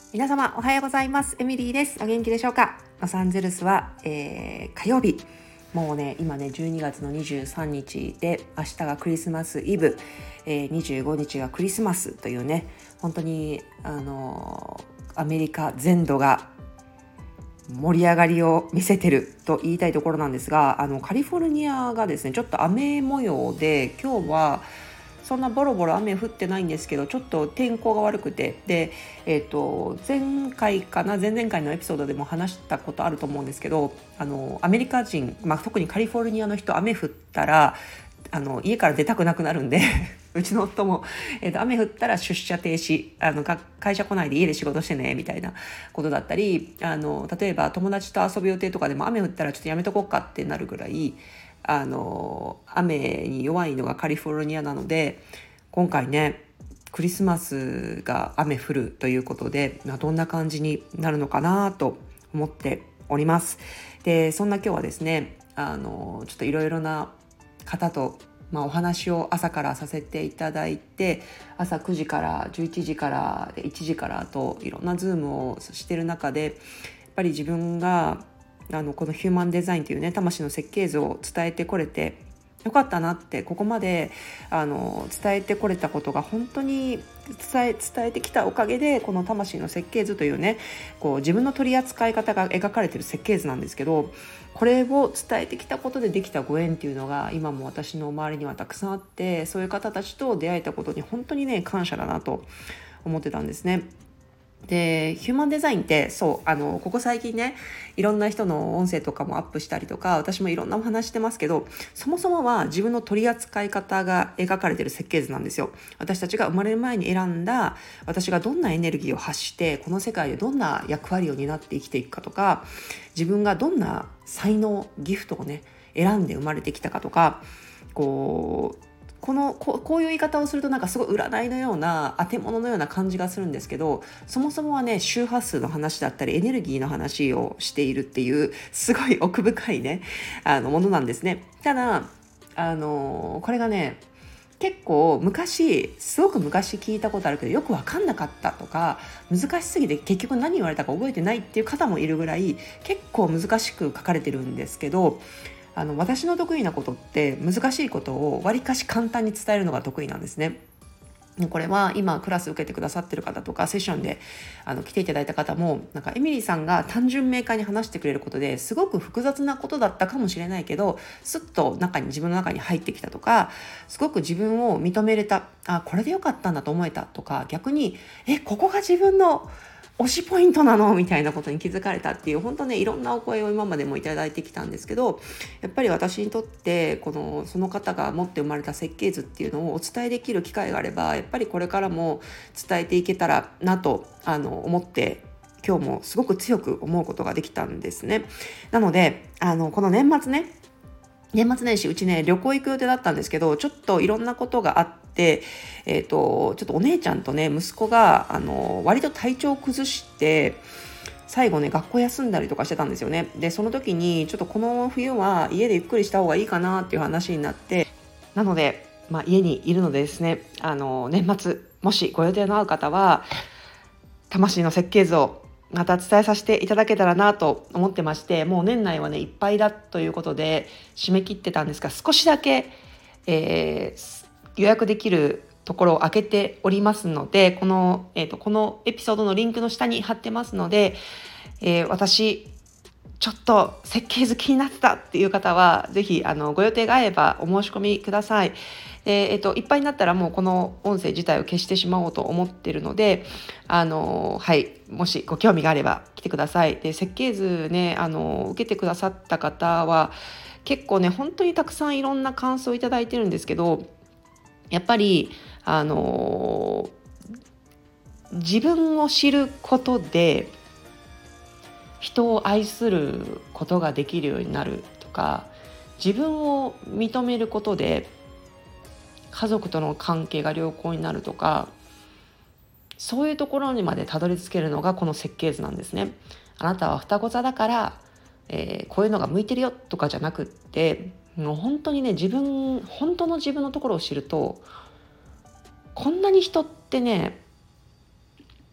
皆様おはようございます。エミリーです。お元気でしょうか？ロサンゼルスは、火曜日、もうね今ね12月の23日で、明日がクリスマスイブ、25日がクリスマスというね、本当にアメリカ全土が盛り上がりを見せてると言いたいところなんですが、カリフォルニアがですねちょっと雨模様で、今日はそんなボロボロ雨降ってないんですけど、ちょっと天候が悪くて、で、前々回のエピソードでも話したことあると思うんですけど、アメリカ人、特にカリフォルニアの人、雨降ったら家から出たくなくなるんでうちの夫も、雨降ったら出社停止、会社来ないで家で仕事してねみたいなことだったり、例えば友達と遊ぶ予定とかでも雨降ったらちょっとやめとこうかってなるぐらい雨に弱いのがカリフォルニアなので、今回ねクリスマスが雨降るということで、どんな感じになるのかなと思っております。で、そんな今日はですねちょっといろいろな方と、お話を朝からさせていただいて、朝9時から11時からで1時からといろんなズームをしている中で、やっぱり自分がこのヒューマンデザインというね魂の設計図を伝えてこれてよかったなって、ここまで伝えてこれたことが本当に伝えてきたおかげで、この魂の設計図というね、こう自分の取り扱い方が描かれている設計図なんですけど、これを伝えてきたことでできたご縁っていうのが今も私の周りにはたくさんあって、そういう方たちと出会えたことに本当にね感謝だなと思ってたんですね。で、ヒューマンデザインってここ最近ねいろんな人の音声とかもアップしたりとか、私もいろんなお話してますけど、そもそもは自分の取り扱い方が描かれている設計図なんですよ。私たちが生まれる前に選んだ、私がどんなエネルギーを発してこの世界でどんな役割を担って生きていくかとか、自分がどんな才能ギフトをね選んで生まれてきたかとか、こういう言い方をするとなんかすごい占いのような当て物のような感じがするんですけど、そもそもはね周波数の話だったりエネルギーの話をしているっていうすごい奥深いねものなんですね。ただこれがね結構すごく昔聞いたことあるけどよく分かんなかったとか、難しすぎて結局何言われたか覚えてないっていう方もいるぐらい結構難しく書かれてるんですけど、私の得意なことって難しいことをわりかし簡単に伝えるのが得意なんですね。これは今クラス受けてくださってる方とかセッションで来ていただいた方も、なんかエミリーさんが単純明快に話してくれることですごく複雑なことだったかもしれないけど、スッと自分の中に入ってきたとか、すごく自分を認めれた、これでよかったんだと思えたとか、逆にここが自分の推しポイントなのみたいなことに気づかれたっていう、本当ねいろんなお声を今までもいただいてきたんですけど、やっぱり私にとってその方が持って生まれた設計図っていうのをお伝えできる機会があれば、やっぱりこれからも伝えていけたらなと思って、今日もすごく強く思うことができたんですね。なのでこの年末年始うちね旅行行く予定だったんですけど、ちょっといろんなことがあって、ちょっとお姉ちゃんとね息子が割と体調を崩して最後ね学校休んだりとかしてたんですよね。でその時にちょっとこの冬は家でゆっくりした方がいいかなっていう話になって、なので、家にいるのでですね、年末もしご予定の合う方は魂の設計図をまた伝えさせていただけたらなと思ってまして、もう年内はねいっぱいだということで締め切ってたんですが、少しだけ、予約できるところを開けておりますので、このエピソードのリンクの下に貼ってますので、私ちょっと設計図気になってたっていう方はぜひご予定が合えばお申し込みください。で、いっぱいになったらもうこの音声自体を消してしまおうと思ってるので、もしご興味があれば来てください。で、設計図ね受けてくださった方は結構ね本当にたくさんいろんな感想をいただいてるんですけど、やっぱり自分を知ることで人を愛することができるようになるとか、自分を認めることで家族との関係が良好になるとか、そういうところにまでたどり着けるのがこの設計図なんですね。あなたは双子座だから、こういうのが向いてるよとかじゃなくって、もう本当にね本当の自分のところを知ると、こんなに人ってね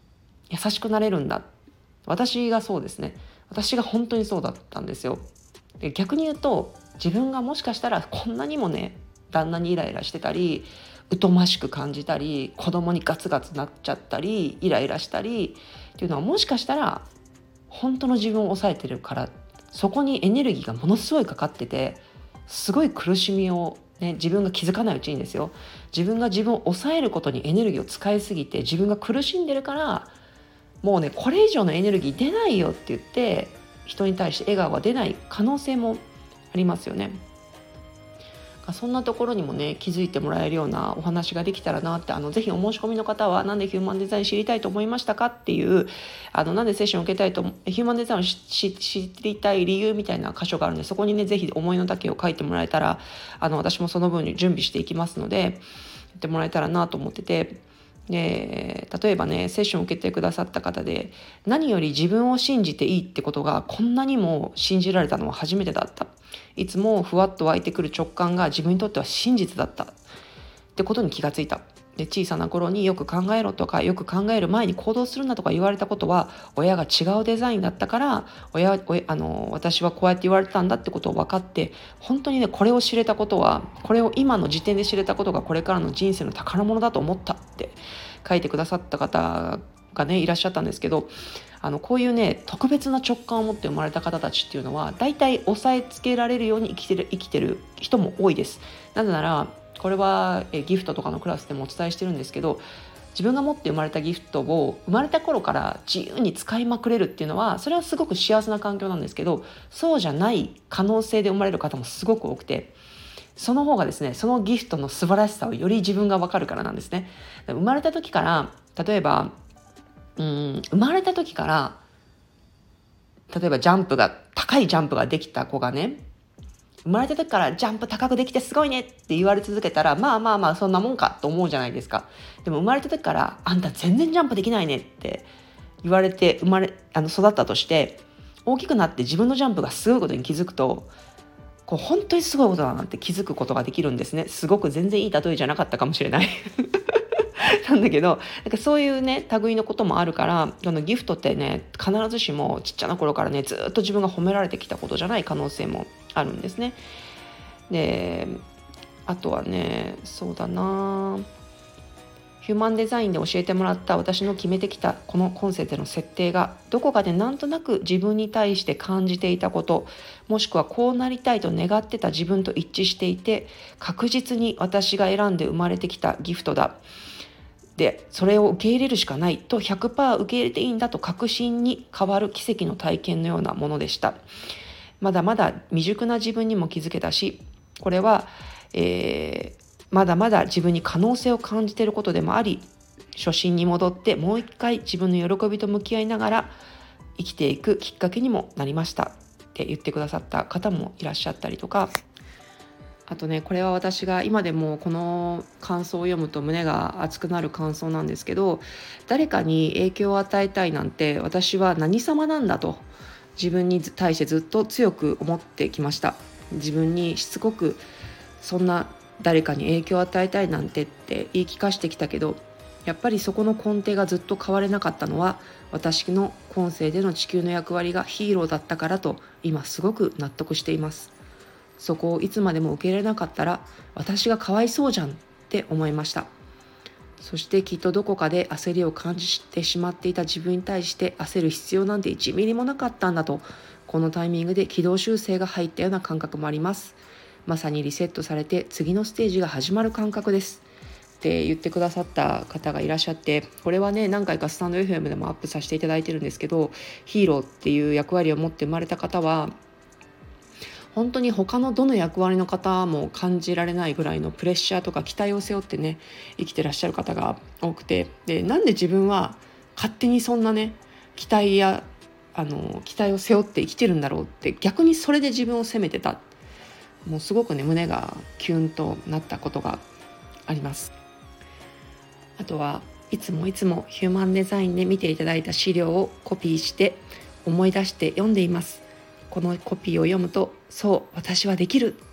優しくなれるんだ。私がそうですね。私が本当にそうだったんですよ。で逆に言うと、自分がもしかしたらこんなにもね旦那にイライラしてたり、疎ましく感じたり、子供にガツガツなっちゃったり、イライラしたりっていうのは、もしかしたら本当の自分を抑えてるから、そこにエネルギーがものすごいかかってて、すごい苦しみをね、自分が気づかないうちにですよ、自分が自分を抑えることにエネルギーを使いすぎて自分が苦しんでるから、もうねこれ以上のエネルギー出ないよって言って人に対して笑顔が出ない可能性もありますよね。そんなところにもね気づいてもらえるようなお話ができたらなって、ぜひお申し込みの方は、なんでヒューマンデザイン知りたいと思いましたかっていう、なんでセッションを受けたいと、ヒューマンデザインを知りたい理由みたいな箇所があるので、そこにねぜひ思いの丈を書いてもらえたら、私もその分に準備していきますので、やってもらえたらなと思ってて、で例えばねセッションを受けてくださった方で、何より自分を信じていいってことがこんなにも信じられたのは初めてだった。いつもふわっと湧いてくる直感が自分にとっては真実だったってことに気がついた。で小さな頃によく考えろとか、よく考える前に行動するなとか言われたことは、親が違うデザインだったから、私はこうやって言われてたんだってことを分かって、本当にねこれを知れたことは、これを今の時点で知れたことがこれからの人生の宝物だと思ったって書いてくださった方がねいらっしゃったんですけど、こういうね特別な直感を持って生まれた方たちっていうのは、だいたい抑えつけられるように生きてる人も多いです。なぜならこれはギフトとかのクラスでもお伝えしてるんですけど、自分が持って生まれたギフトを生まれた頃から自由に使いまくれるっていうのは、それはすごく幸せな環境なんですけど、そうじゃない可能性で生まれる方もすごく多くて、その方がですね、そのギフトの素晴らしさをより自分が分かるからなんですね。生まれた時から、例えば生まれた時から例えば高いジャンプができた子がね、生まれた時からジャンプ高くできてすごいねって言われ続けたら、まあまあまあそんなもんかと思うじゃないですか。でも生まれた時からあんた全然ジャンプできないねって言われて育ったとして、大きくなって自分のジャンプがすごいことに気づくと、本当にすごいことだなって気づくことができるんですね。すごく全然いい例えじゃなかったかもしれないなんだけど、そういうね類のこともあるから、ギフトってね必ずしもちっちゃな頃からねずっと自分が褒められてきたことじゃない可能性もあるんですね。であとはね、そうだな、ヒューマンデザインで教えてもらった私の決めてきたこの今世での設定が、どこかでなんとなく自分に対して感じていたこと、もしくはこうなりたいと願ってた自分と一致していて、確実に私が選んで生まれてきたギフトだ、でそれを受け入れるしかないと 100% 受け入れていいんだと確信に変わる奇跡の体験のようなものでした。まだまだ未熟な自分にも気づけたし、これは、まだまだ自分に可能性を感じていることでもあり、初心に戻ってもう一回自分の喜びと向き合いながら生きていくきっかけにもなりましたって言ってくださった方もいらっしゃったりとか、あとねこれは私が今でもこの感想を読むと胸が熱くなる感想なんですけど、誰かに影響を与えたいなんて私は何様なんだと自分に対してずっと強く思ってきました。自分にしつこくそんな誰かに影響を与えたいなんてって言い聞かしてきたけど、やっぱりそこの根底がずっと変われなかったのは、私の今世での地球の役割がヒーローだったからと今すごく納得しています。そこをいつまでも受け入れなかったら私がかわいそうじゃんって思いました。そしてきっとどこかで焦りを感じてしまっていた自分に対して焦る必要なんて1ミリもなかったんだと、このタイミングで軌道修正が入ったような感覚もあります。まさにリセットされて次のステージが始まる感覚ですって言ってくださった方がいらっしゃって、これはね何回かスタンド FM でもアップさせていただいてるんですけど、ヒーローっていう役割を持って生まれた方は本当に他のどの役割の方も感じられないぐらいのプレッシャーとか期待を背負ってね生きてらっしゃる方が多くて、でなんで自分は勝手にそんなね期待を背負って生きてるんだろうって、逆にそれで自分を責めてた。もうすごくね胸がキュンとなったことがあります。あとはいつもヒューマンデザインで見ていただいた資料をコピーして思い出して読んでいます。このコピーを読むと、そう私はできるって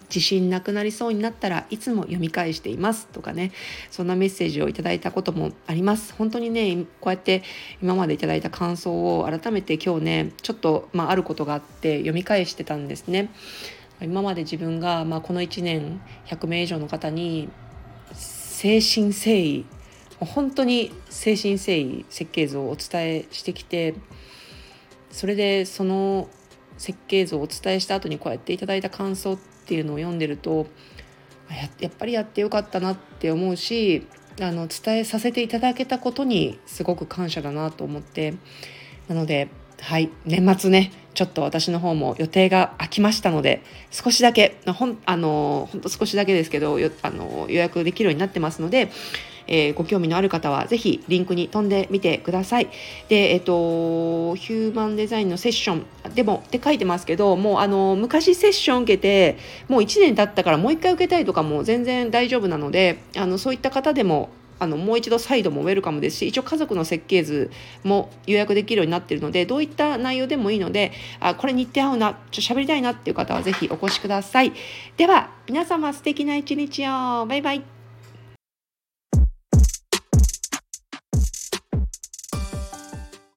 自信なくなりそうになったらいつも読み返していますとかね、そんなメッセージをいただいたこともあります。本当にね、こうやって今までいただいた感想を改めて今日ね、ちょっとあることがあって読み返してたんですね。今まで自分が、この1年100名以上の方に誠心誠意、本当に誠心誠意設計図をお伝えしてきて、それでその設計図をお伝えした後にこうやっていただいた感想っていうのを読んでると、やっぱりやってよかったなって思うし、伝えさせていただけたことにすごく感謝だなと思って、なので年末ね、ちょっと私の方も予定が空きましたので、少しだけほんと少しだけですけど予約できるようになってますので、ご興味のある方はぜひリンクに飛んでみてください。で、ヒューマンデザインのセッションでもって書いてますけど、もう昔セッション受けてもう1年経ったからもう1回受けたいとかも全然大丈夫なので、そういった方でももう一度再度もウェルカムですし、一応家族の設計図も予約できるようになっているので、どういった内容でもいいので、これ日程合うな、喋りたいなっていう方はぜひお越しください。では皆様素敵な一日を。バイバイ。